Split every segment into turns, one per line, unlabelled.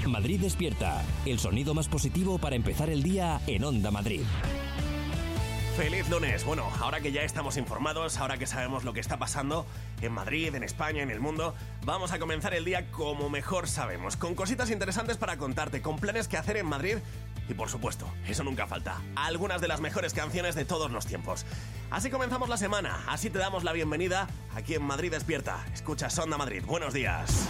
Madrid despierta, el sonido más positivo para empezar el día en Onda Madrid.
¡Feliz lunes! Bueno, ahora que ya estamos informados, ahora que sabemos lo que está pasando en Madrid, en España, en el mundo, vamos a comenzar el día como mejor sabemos, con cositas interesantes para contarte, con planes que hacer en Madrid y, por supuesto, eso nunca falta, algunas de las mejores canciones de todos los tiempos. Así comenzamos la semana, así te damos la bienvenida aquí en Madrid Despierta. Escuchas Onda Madrid, buenos días.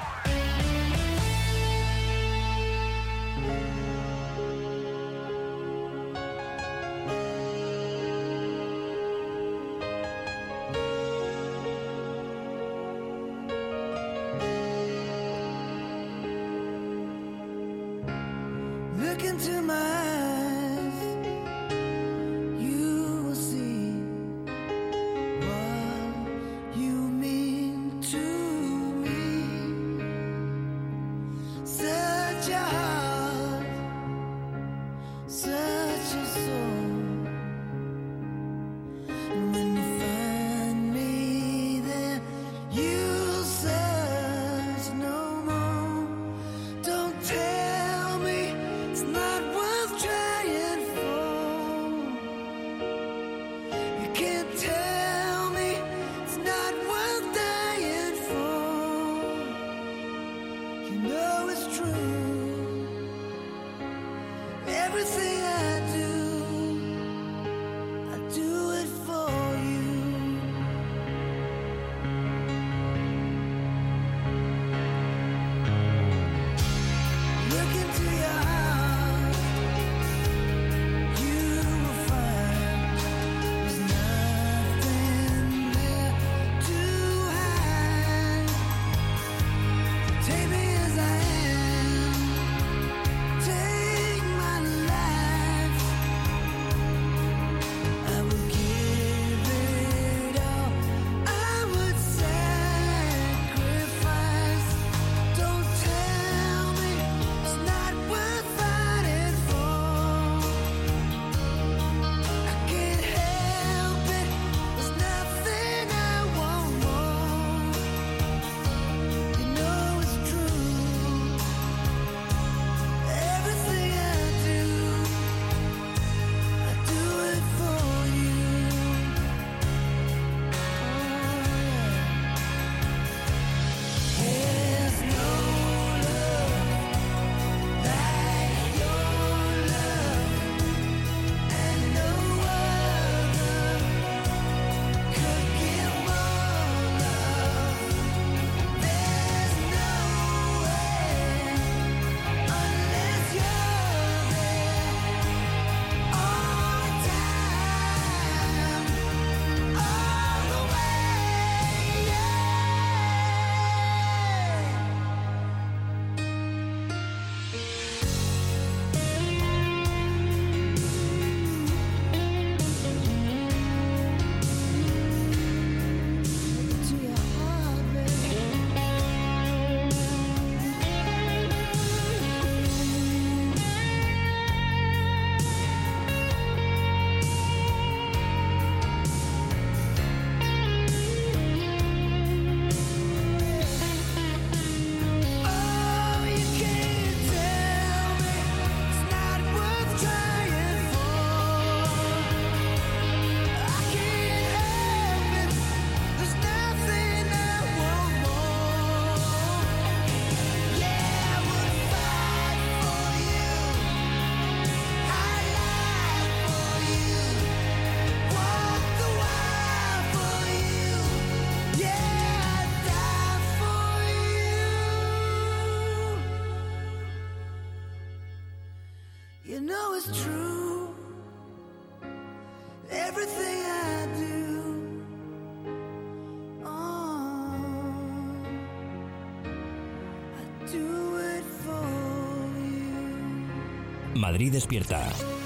Madrid despierta.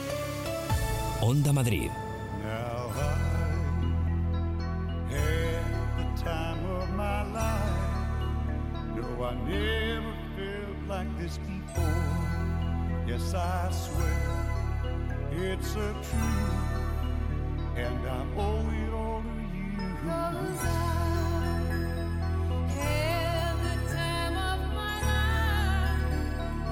Onda Madrid.
Now I had the time of my life. No, I never felt like this before. Yes, I swear it's a truth, and I owe it all to you. 'Cause I had the time of my life.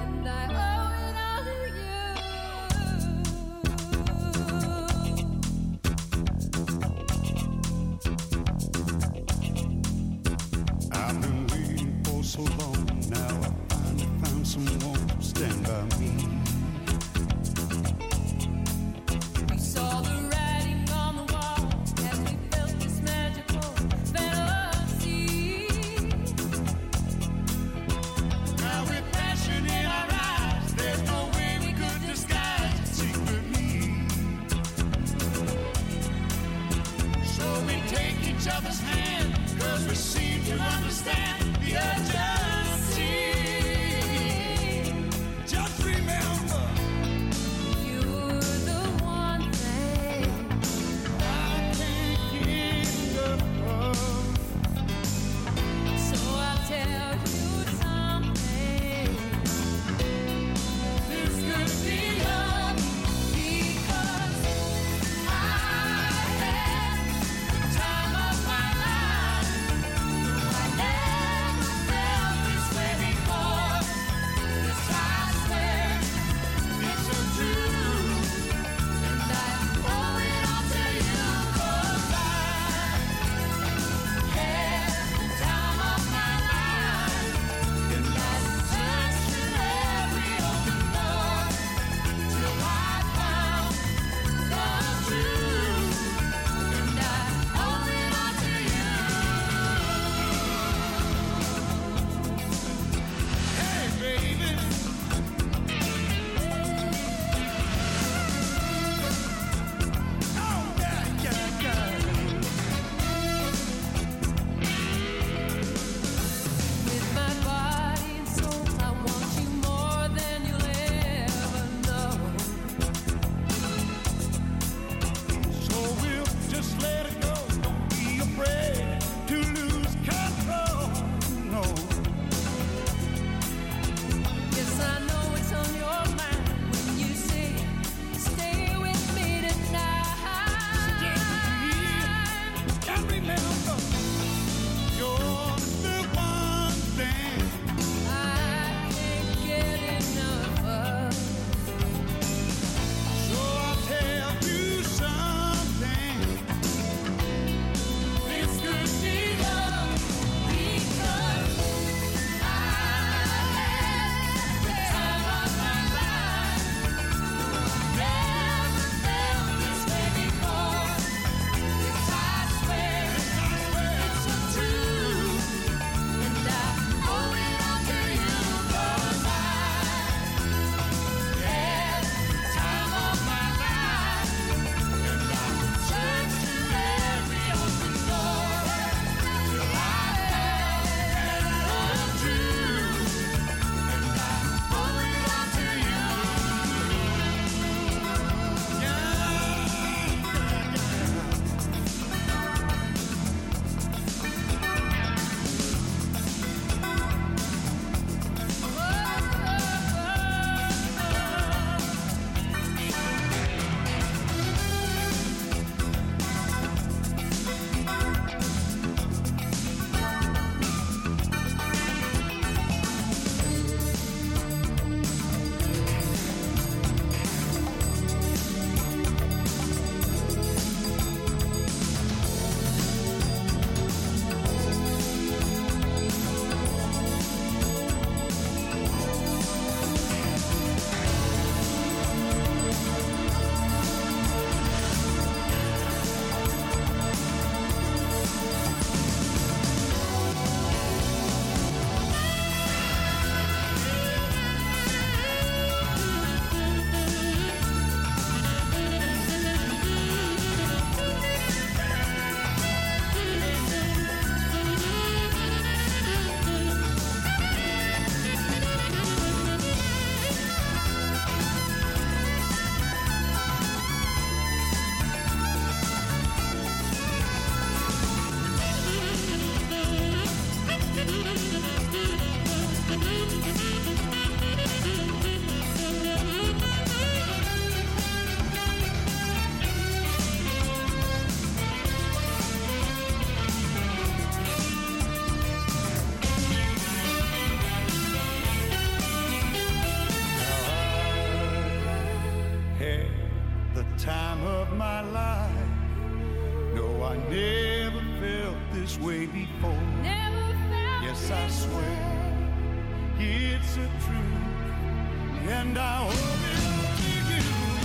life. No, I never felt this way before. Yes, I swear it's a truth, and I owe it to you.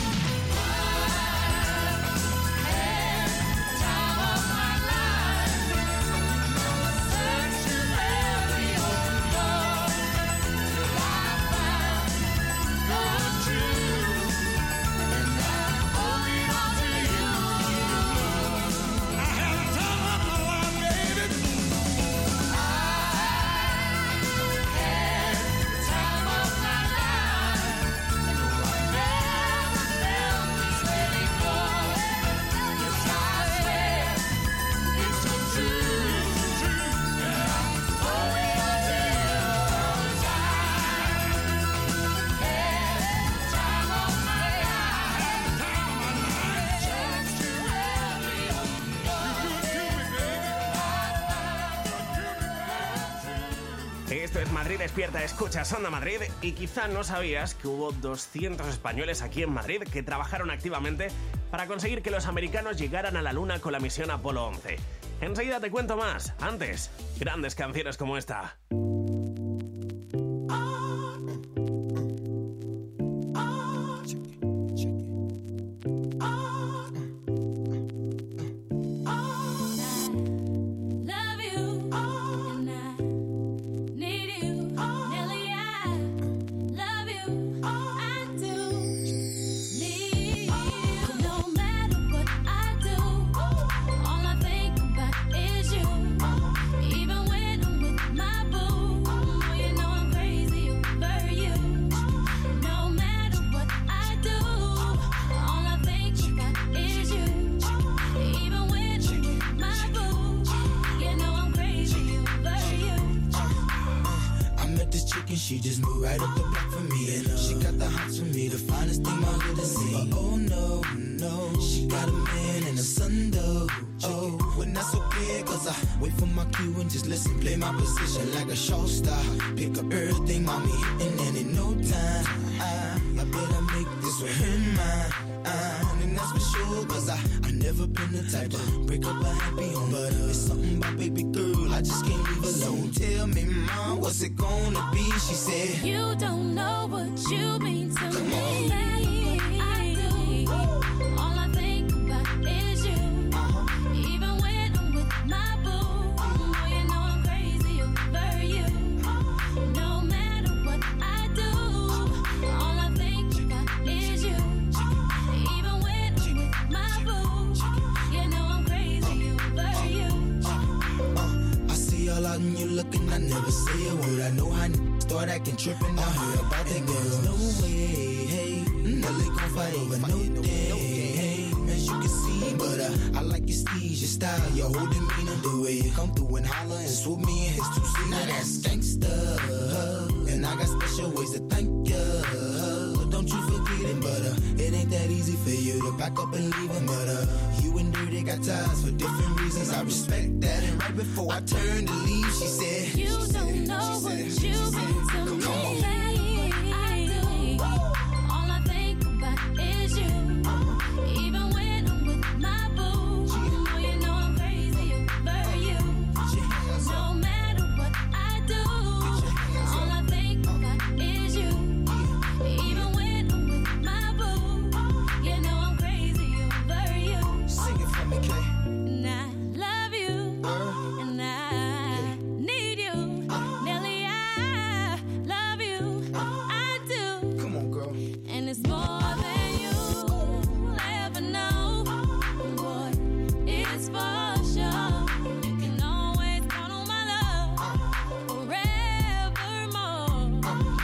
Esto es Madrid Despierta, escuchas Onda Madrid y quizá no sabías que hubo 200 españoles aquí en Madrid que trabajaron activamente para conseguir que los americanos llegaran a la Luna con la misión Apolo 11. Enseguida te cuento más. Antes, grandes canciones como esta.
She just moved right up the block for me, and she got the hots for me, the finest thing my hood has seen. Oh no, no, she got a man and a son though. Oh, when that's okay, cause I wait for my cue and just listen, play my position like a show star. Pick up everything, mommy, and in no time, I better make this one her mine. And that's for sure, cause I never been the type to break up a happy home. But it's something about baby girl, I just can't leave alone. Tell me, mom, what's it gonna be? She said,
you don't know what you mean to
come
me.
On.
I do. All I think about is you. Even when I'm with my boo, oh, you know I'm crazy over you. No matter what I do, all I think about is you. Even when I'm with my boo, you know I'm crazy over you.
I see all out and you looking, I never say a word. I know how start acting trippin', I heard about that girl. No way, hey, Nelly gon' fight over no day, hey, as you can see, but I like your steez, your style, your whole demeanor, the way you come through and holler and swoop me in his 2-seater. Now that's gangsta, and I got special ways to thank ya. Don't you forget it, but it ain't that easy for you to back up and leave him, but you and Dirty got ties for different reasons. I respect that, and right before I turned to leave, she said,
you don't know what you mean to me. I do. All I think about is you. Even when I'm with my boo, oh, you know I'm crazy over you. No matter what I do, all I think about is you. Even when I'm with my boo, you know I'm crazy over you.
Sing it for me, Kay.
And I love you, and I need you. Nelly, I love you, I do.
Come on, girl.
And it's more than you'll ever know. Boy, it's for sure. You can always count on my love forevermore.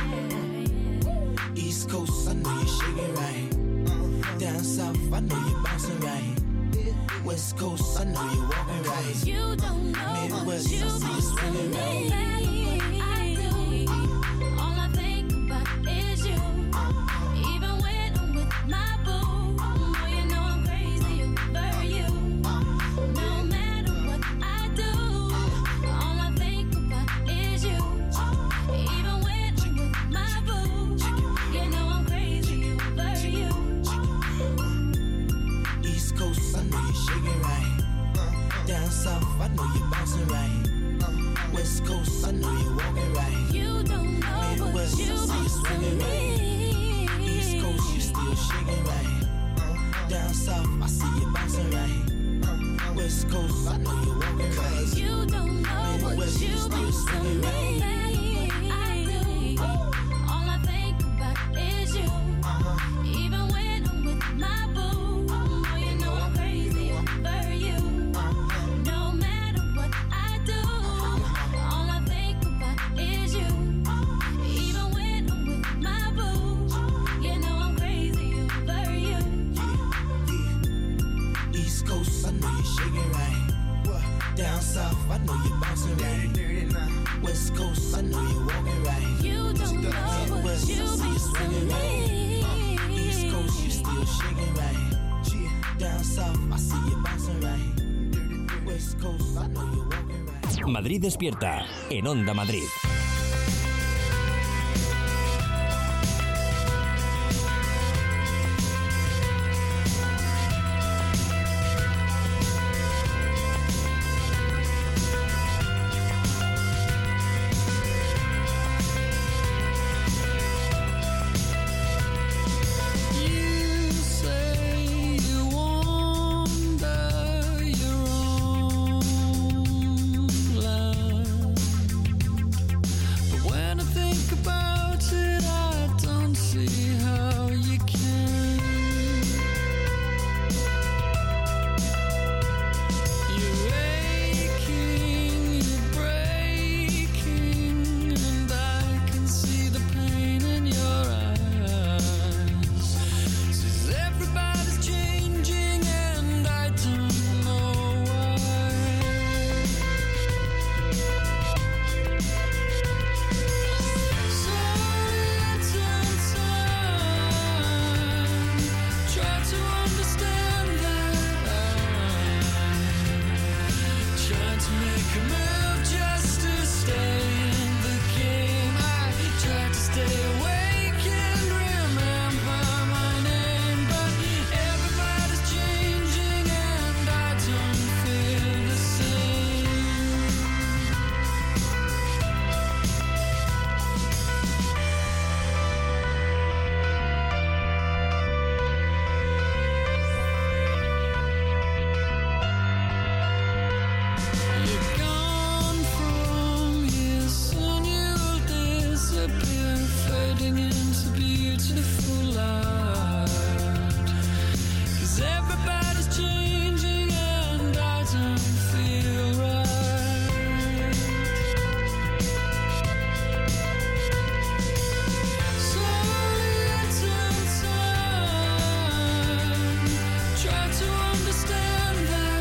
Yeah.
East Coast, I know you're shaking right. Down south, I know you're bouncing right. West Coast, I know you're walking right.
You don't know
Midwest,
what you
I see you swinging
mean to
right.
me. I do. All I think about is you. Even when I'm with my boo, oh, you know I'm crazy over you. No matter what I do, all I think about is you. Even when I'm with my boo, you know I'm crazy over you.
East Coast, I know you're bouncing right. West Coast, I know you're walking right.
You don't know
Midwest,
what you
I see you
mean
swinging
to
right.
me.
East Coast, you still shaking right. Down south, I see you bouncing right. West Coast, I know you're walking right.
You don't know what
Midwest,
you
you still
mean to
swinging
me.
right.
I do. All I think about is you. Even when I'm with my boo, oh, you know I'm crazy over you. No matter what I do, all I think about is you. Even when I'm with my boo, you know I'm crazy over you.
Yeah. East Coast, I know you're shaking right. Down south, I know you're bouncing right. West Coast, I know you're walking right.
You don't know what
Midwest,
you
I see you
mean to
swinging right. East Coast, you still shaking right. Down south, I see you bouncing right. West Coast, I know you're walking right.
Madrid despierta en Onda Madrid.
You say you wander your own land, but when I think about it, I don't see how you can. You're aching, you're breaking, and I can see the pain in your eyes. Says everybody's changing, and I don't know why. So let's time, try to understand that I'm trying to make a move just to stay in the game. I try to stay awake and remember my name, but everybody's changing and I don't feel the same. You're gone from here, soon you'll disappear, fading into beautiful light. 'Cause everybody's changing and I don't feel right. So little time, try to understand that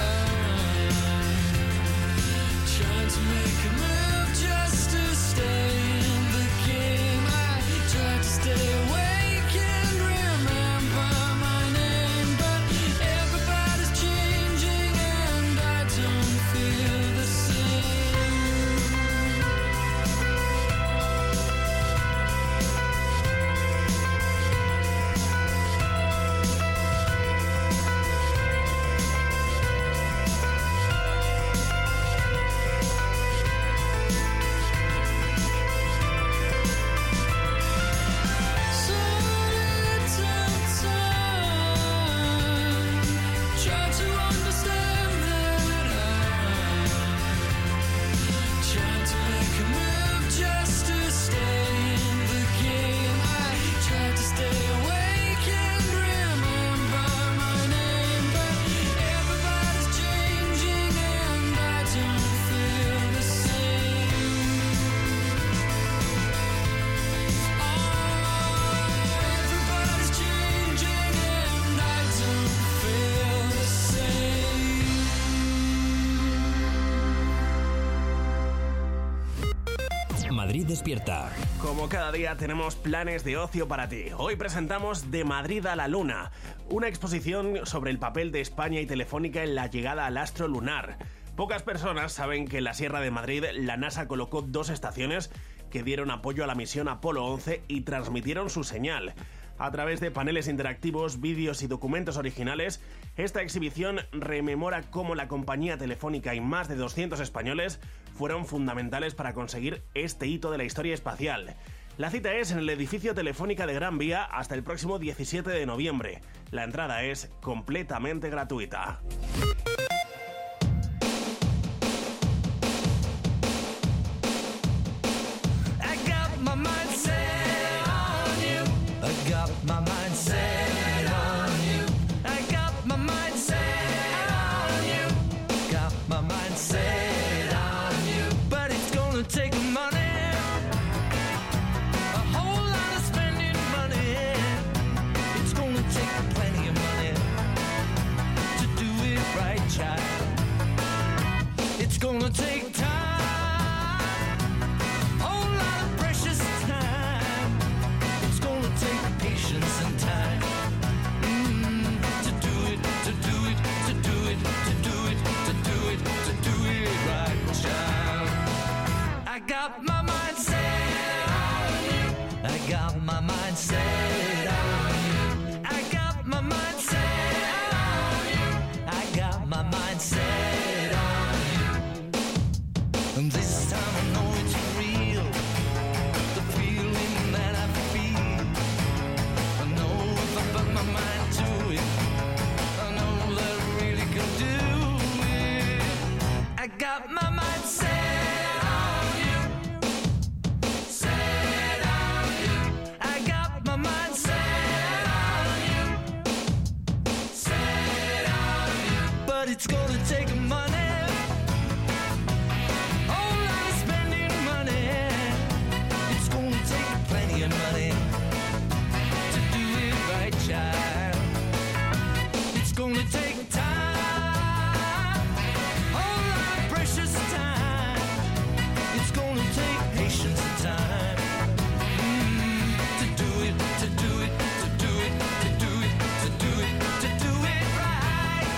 I'm trying to make a move just to stay in the game. I try to stay awake and remember my name, but everybody's changing and I don't feel the same. So little time, try to understand that I'm trying to make a move just to stay in the game. I try to stay awake and remember my name, but everybody's changing and I don't feel the same. Everybody's changing and I don't feel the same.
Madrid despierta.
Como cada día tenemos planes de ocio para ti. Hoy presentamos De Madrid a la Luna, una exposición sobre el papel de España y Telefónica en la llegada al astro lunar. Pocas personas saben que en la Sierra de Madrid la NASA colocó 2 estaciones que dieron apoyo a la misión Apolo 11 y transmitieron su señal. A través de paneles interactivos, vídeos y documentos originales, esta exhibición rememora cómo la compañía telefónica y más de 200 españoles fueron fundamentales para conseguir este hito de la historia espacial. La cita es en el edificio Telefónica de Gran Vía hasta el próximo 17 de noviembre. La entrada es completamente gratuita.
It's gonna take time, whole lot of precious time. It's gonna take patience and time to do it, to do it, to do it, to do it, to do it, to do it right, child. I got my mind set on you. I got my mind set on you. I got my mind set on you. I got my mind set on you. And this time I know it's real, the feeling that I feel. I know if I put my mind to it, I know that I really can do it. I got my mind set on you, set on you. I got my mind set on you, set on you. But it's gonna take money. Money to do it right, child. It's gonna take time, whole lot of precious time. It's gonna take patience and time to do it, to do it, to do it, to do it, to do it, to do it right.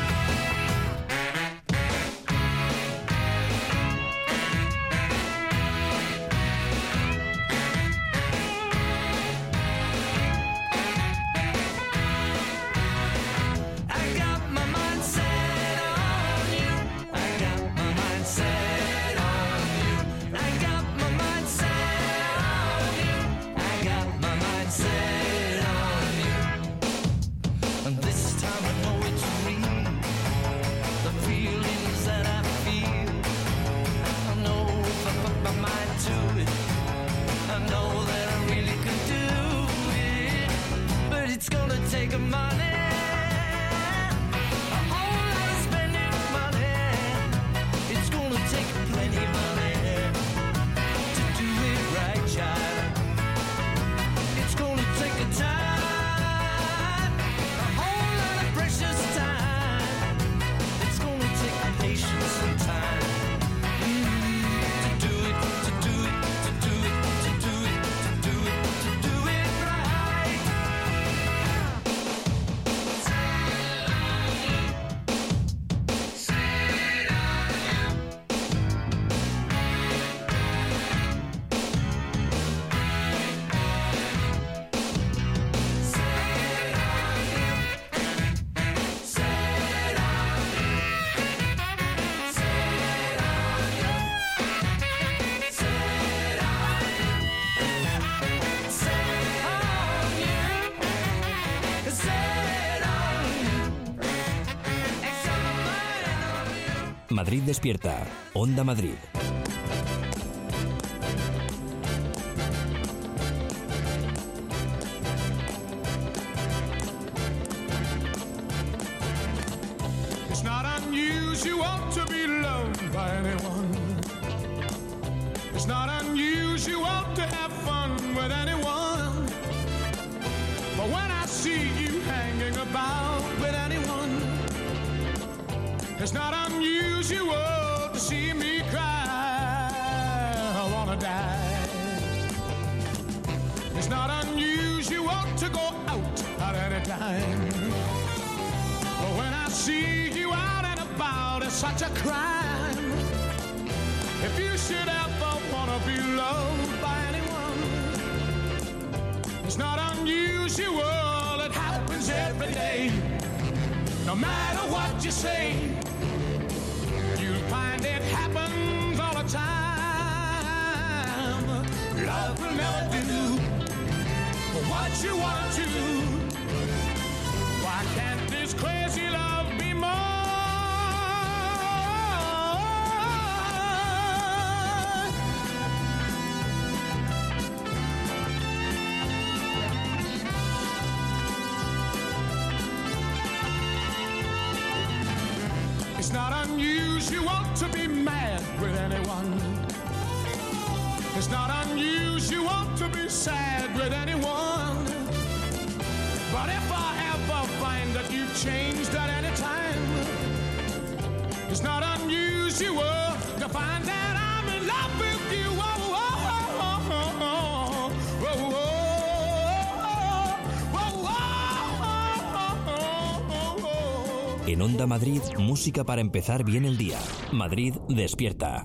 Madrid despierta. Onda Madrid.
It's not unusual to be loved by anyone. It's not unusual to have fun with anyone. But when I see you hanging about with anyone, it's not unusual to see me cry. I wanna die. It's not unusual to go out at any time. But when I see you out and about, it's such a crime. If you should ever wanna be loved by anyone, It's not unusual, it happens every day. No matter what you say, you'll find it happens all the time. Love will never do what you want to. Why can't this crazy love be more? It's not unusual to be mad with anyone. It's not unusual to be sad with anyone. But if I ever find that you've changed at any time, it's not unusual to find that I'm in love with you. Oh, oh, oh, oh, oh, oh, oh, oh, oh.
En Onda Madrid, música para empezar bien el día. Madrid despierta.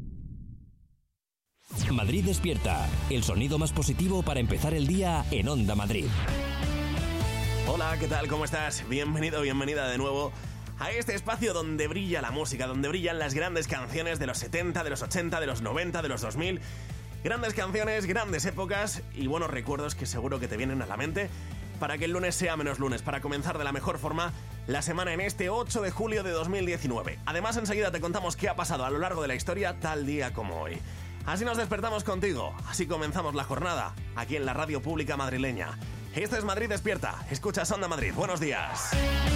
Madrid despierta, el sonido más positivo para empezar el día en Onda Madrid.
Hola, ¿qué tal? ¿Cómo estás? Bienvenido, bienvenida de nuevo a este espacio donde brilla la música, donde brillan las grandes canciones de los 70, de los 80, de los 90, de los 2000. Grandes canciones, grandes épocas y buenos recuerdos que seguro que te vienen a la mente para que el lunes sea menos lunes, para comenzar de la mejor forma la semana en este 8 de julio de 2019. Además, enseguida te contamos qué ha pasado a lo largo de la historia tal día como hoy. Así nos despertamos contigo, así comenzamos la jornada, aquí en la radio pública madrileña. Esto es Madrid Despierta, escuchas Onda Madrid, buenos días.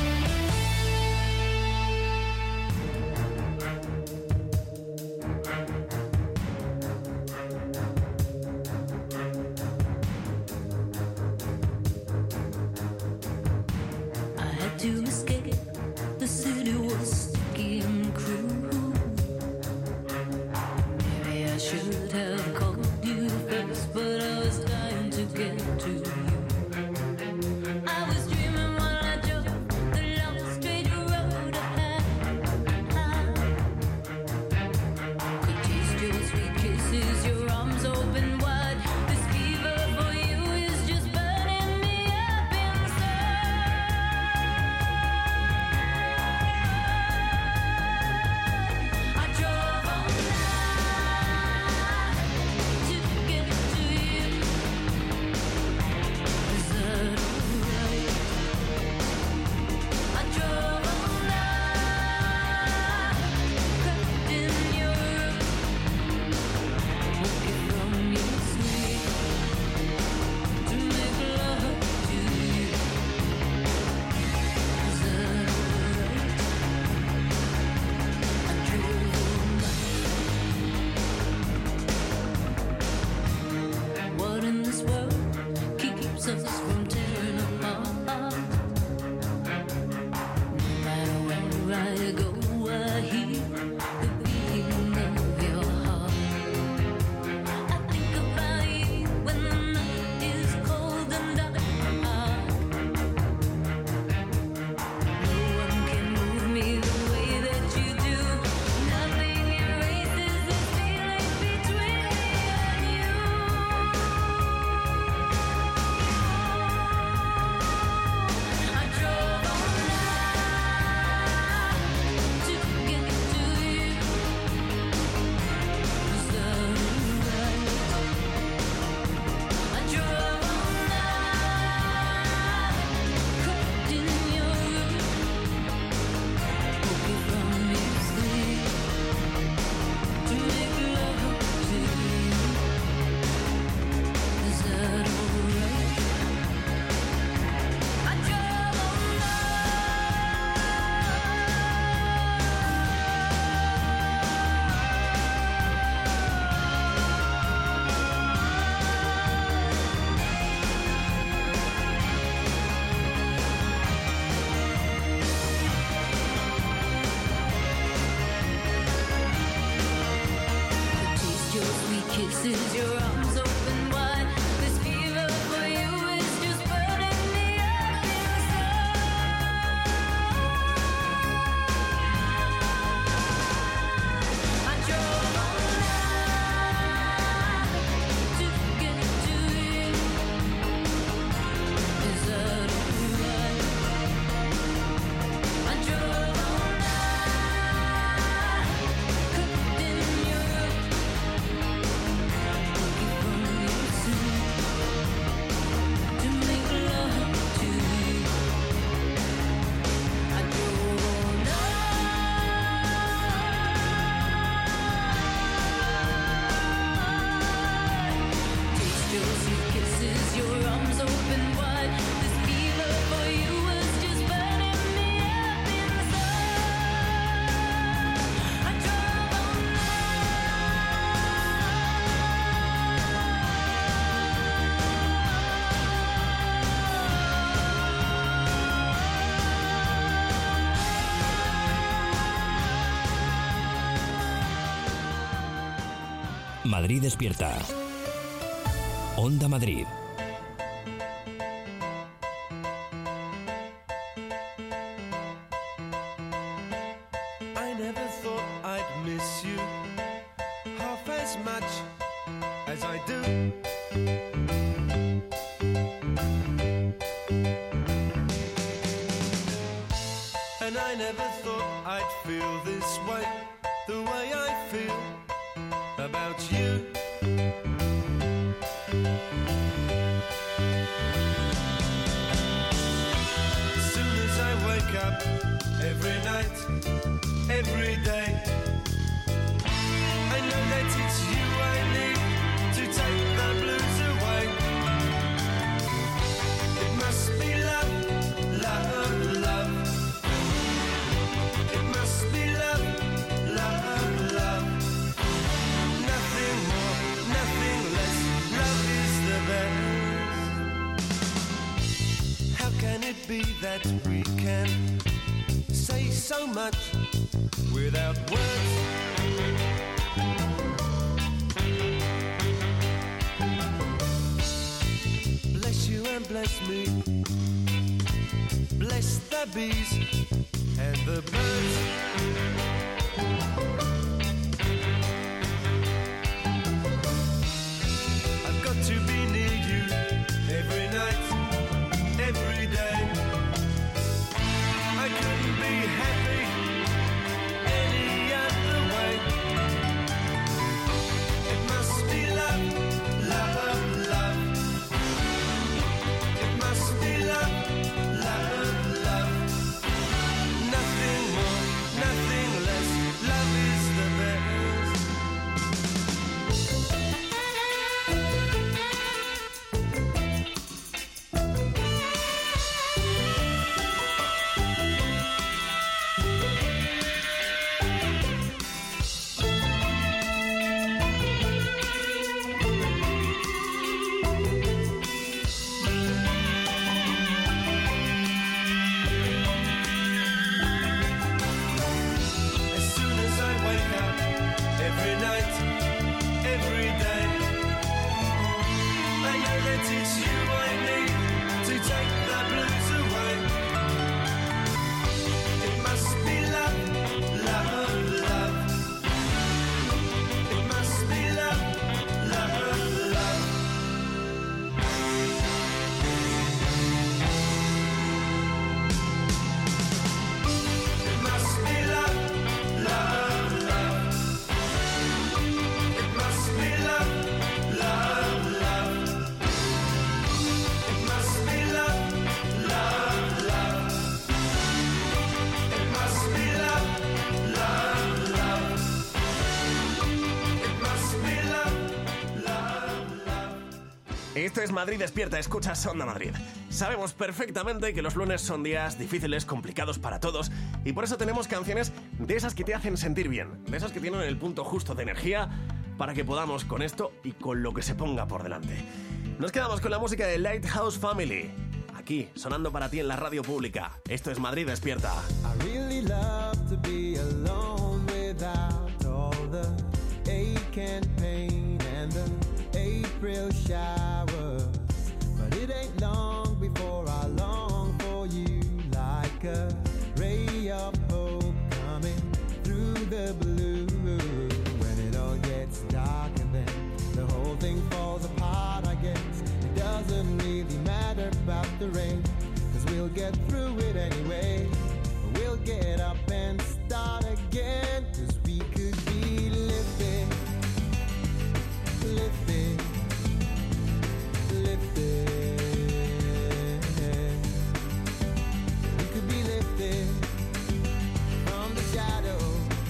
To escape, the city was sticky and cruel. Maybe I should have called you first, but I was dying to get to you. I was dreaming while I drove the
Madrid despierta. Onda Madrid.
I never thought I'd miss you half as much as I do. And I never thought I'd feel this way, the way I feel about you. As soon as I wake up, every night, every day, I know that it's you I need to take the blues away. It must be love, love, love. It must be love, love, love. Nothing more, nothing less. Love is the best. How can it be that we can say so much without words? Bless you and bless me. Bless the bees and the birds. I've got to be near you every night, every day. I couldn't be happy any other way. It must be love, love, love. It must be love, love, love. Nothing more, nothing less. Love is the best. As soon as I wake up, every night, every day, I know that it's you I need to take the blues away. It must be love, love, love. It must be love, love, love. It must be love, love, love. It must be love, love, love. It must be love, love, love. It must be love, love, love. It must be love, love, love.
Esto es Madrid Despierta, escuchas Onda Madrid. Sabemos perfectamente que los lunes son días difíciles, complicados para todos, y por eso tenemos canciones de esas que te hacen sentir bien, de esas que tienen el punto justo de energía para que podamos con esto y con lo que se ponga por delante. Nos quedamos con la música de Lighthouse Family, aquí, sonando para ti en la radio pública. Esto es Madrid Despierta.
I really love to be alone without all the ache and pain and the April showers. But it ain't long before I long for you like a ray of hope coming through the blue. When it all gets dark and then the whole thing falls apart, I guess it doesn't really matter about the rain, 'cause we'll get through it anyway. We'll get up and start again, 'cause we could be lifted, lifted, lifted. We could be lifted from the shadow,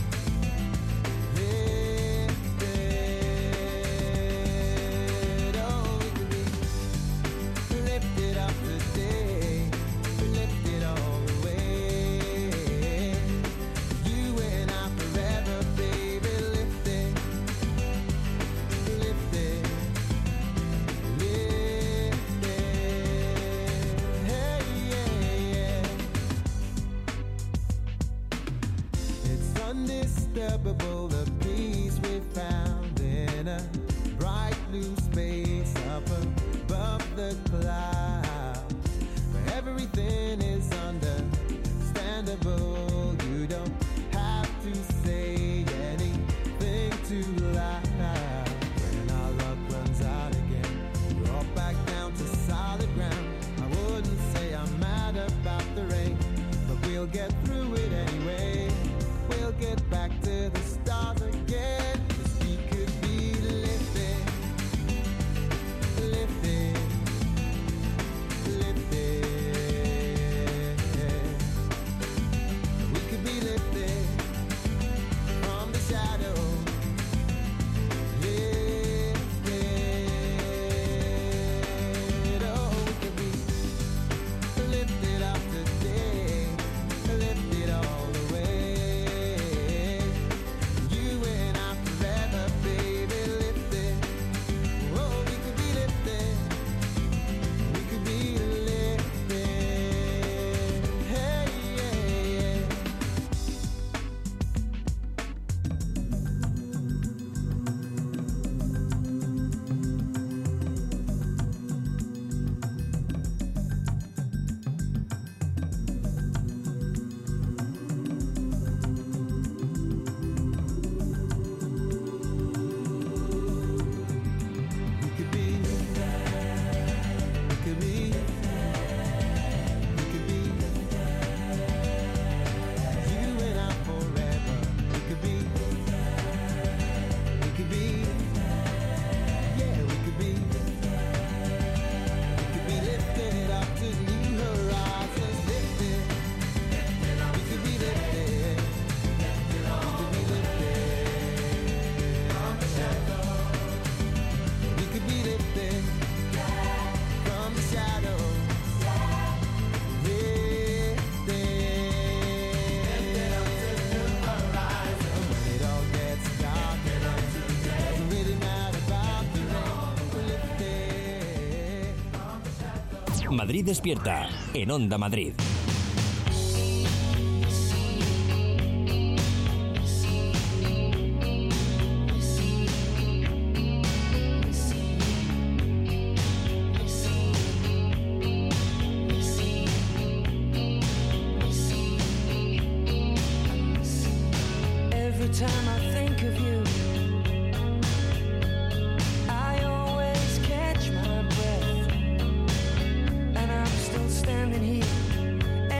lifted. Oh, we could be lifted up today, lifted all the way. You and I forever, baby, lifted, lifted, lifted. Hey, yeah, yeah. It's undisturbable, the peace we found in us. could be. We could be. You and I forever. We could be. We could be. Yeah, we could be. We could be lifted up to new horizons. Lifted. We could be lifted. We could be lifted from the shadow. We could be lifted from the shadow. Lifted up to new horizons. When it all gets dark, it doesn't really matter about the rain. We're lifted from the shadow.
Madrid despierta en Onda Madrid.
Every time I think of you, I always catch my breath, and I'm still standing here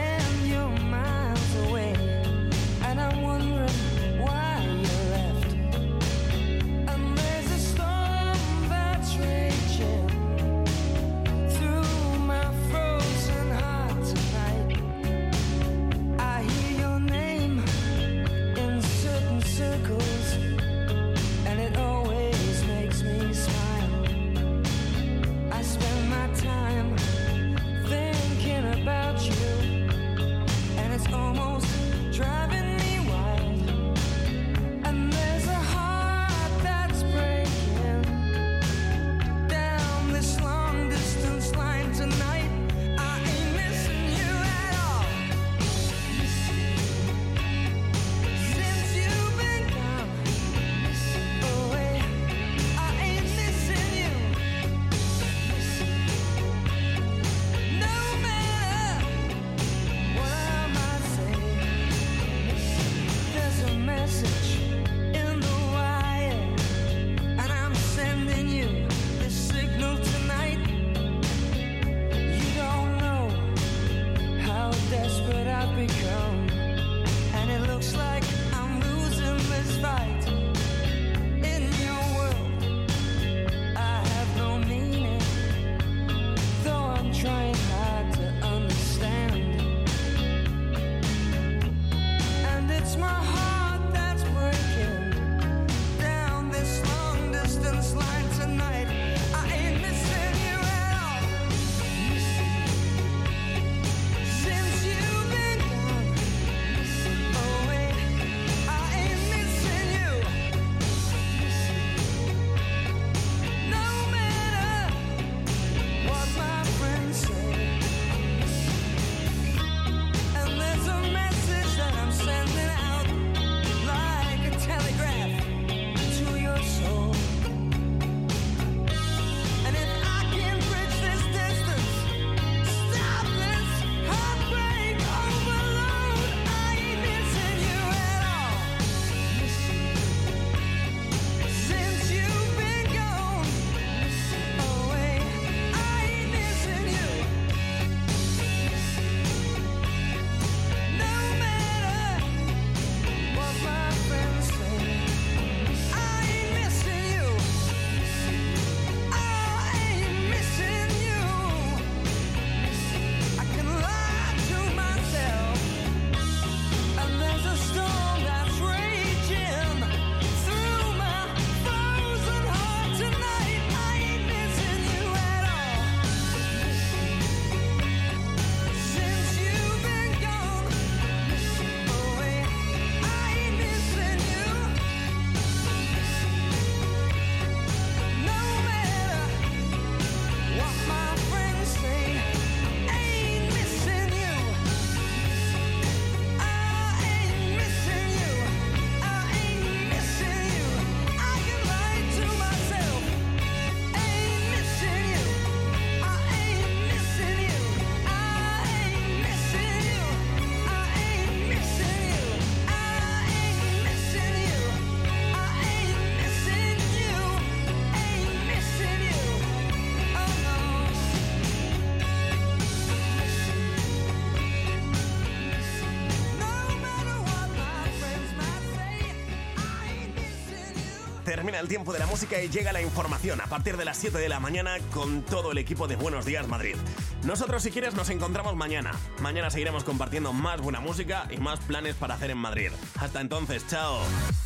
termina el tiempo de la música y llega la información a partir de las 7 de la mañana con todo el equipo de Buenos Días Madrid. Nosotros, si quieres, nos encontramos mañana. Mañana seguiremos compartiendo más buena música y más planes para hacer en Madrid. Hasta entonces, chao.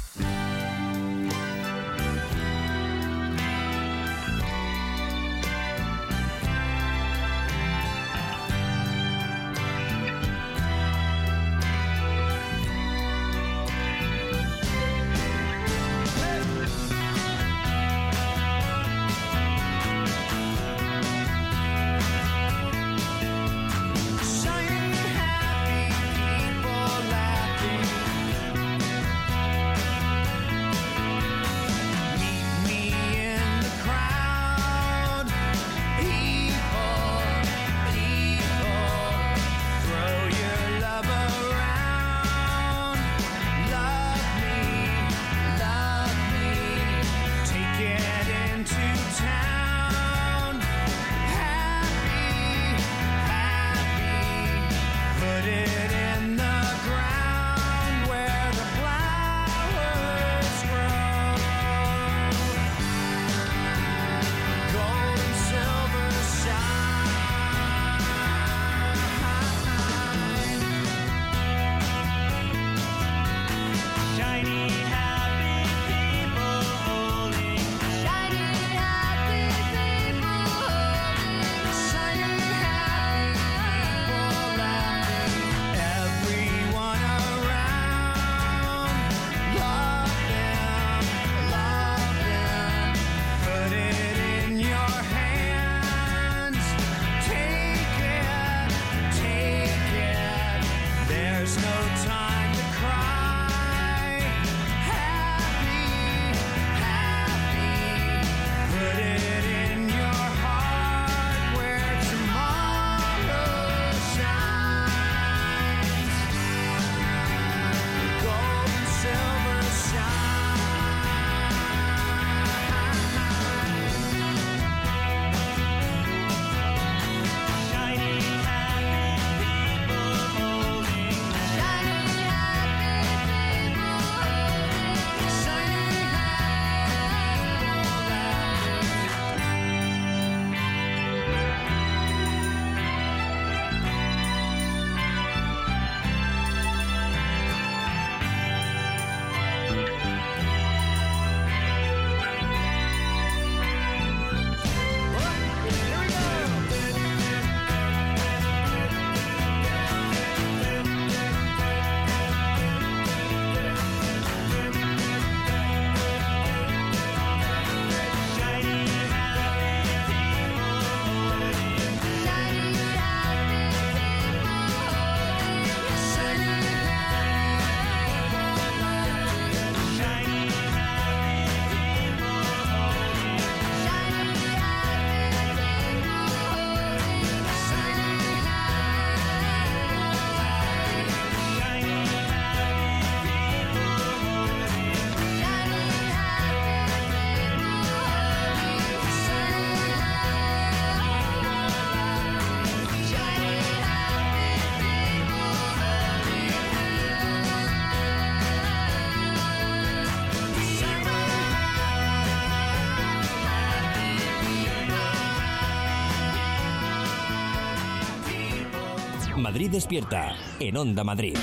Madrid despierta en Onda Madrid.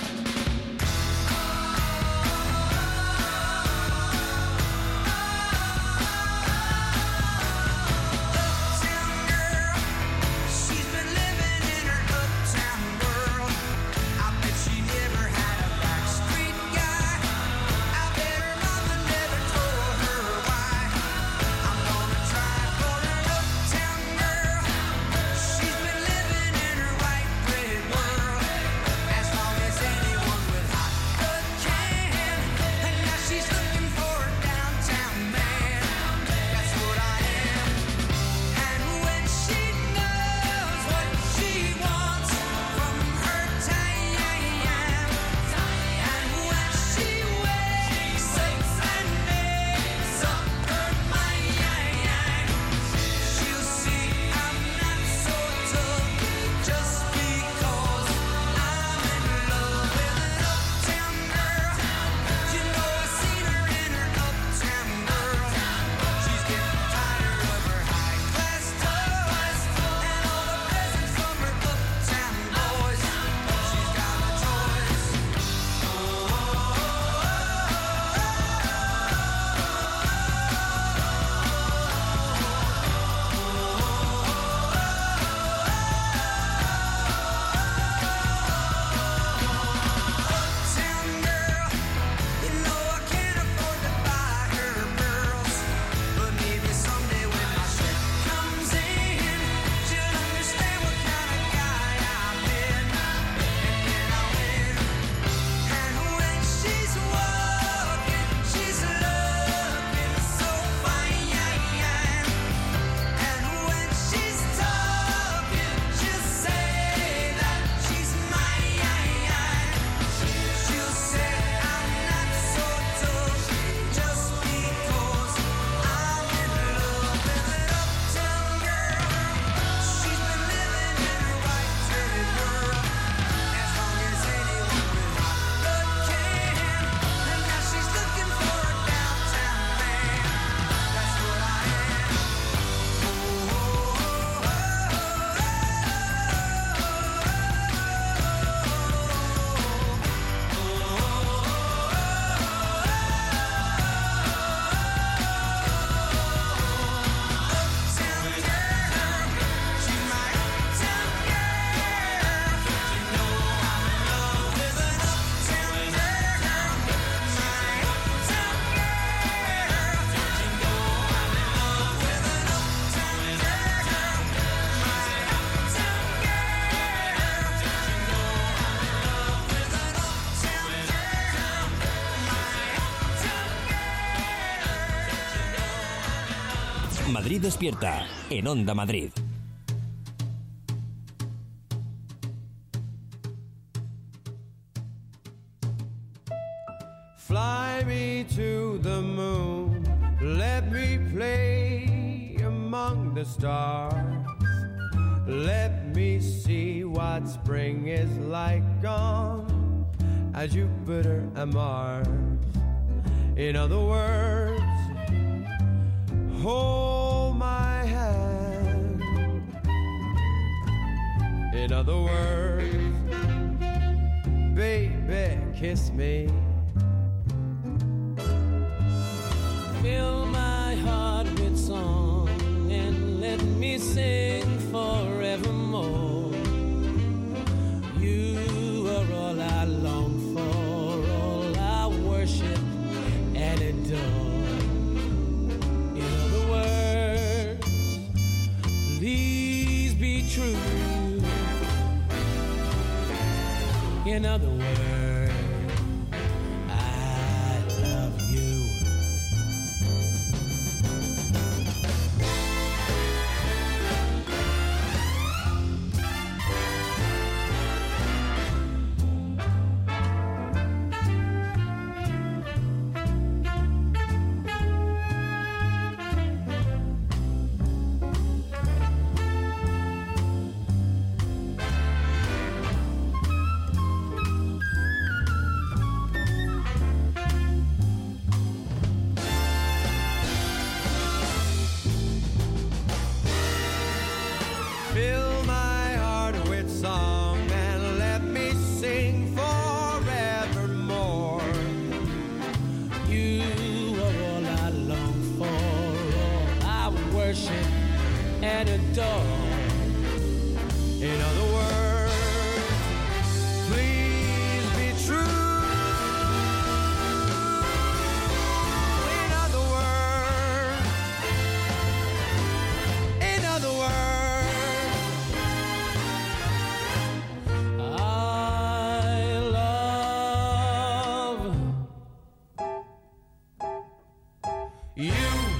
As long as anyone
Madrid Despierta, en Onda Madrid.
Fly me to the moon, let me play among the stars. Let me see what spring is like on Jupiter and Mars. In other words, hold my hand. In other words, baby, kiss me.
Fill my heart with song and let me sing forevermore. You are all I long for, all I worship and adore. In other words, please be true. In other words, I love you.
Fill my heart with song and let me sing forevermore.
You are all I long for, all I worship and adore.
In other words, please be true. In other words,
I love
you.